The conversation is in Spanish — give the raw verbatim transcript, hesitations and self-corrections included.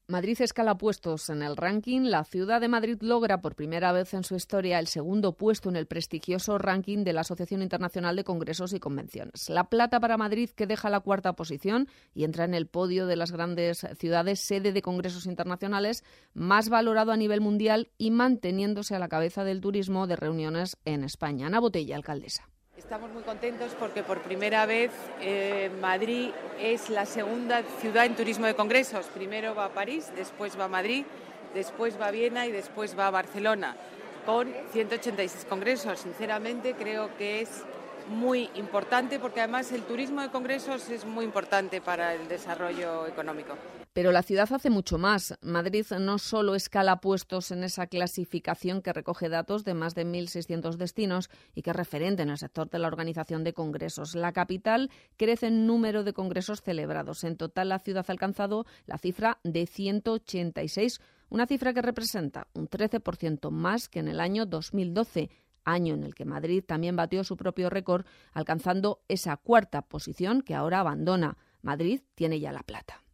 Madrid escala puestos en el ranking. La ciudad de Madrid logra por primera vez en su historia el segundo puesto en el prestigioso ranking de la Asociación Internacional de Congresos y Convenciones. La plata para Madrid, que deja la cuarta posición y entra en el podio de las grandes ciudades sede de congresos internacionales más valorado a nivel mundial y manteniéndose a la cabeza del turismo de reuniones en España. Ana Botella, alcaldesa. Estamos muy contentos porque por primera vez eh, Madrid es la segunda ciudad en turismo de congresos. Primero va a París, después va a Madrid, después va a Viena y después va a Barcelona, con ciento ochenta y seis congresos. Sinceramente creo que es muy importante porque además el turismo de congresos es muy importante para el desarrollo económico. Pero la ciudad hace mucho más. Madrid no solo escala puestos en esa clasificación que recoge datos de más de mil seiscientos destinos y que es referente en el sector de la organización de congresos. La capital crece en número de congresos celebrados. En total, la ciudad ha alcanzado la cifra de ciento ochenta y seis, una cifra que representa un trece por ciento más que en el año dos mil doce, año en el que Madrid también batió su propio récord, alcanzando esa cuarta posición que ahora abandona. Madrid tiene ya la plata.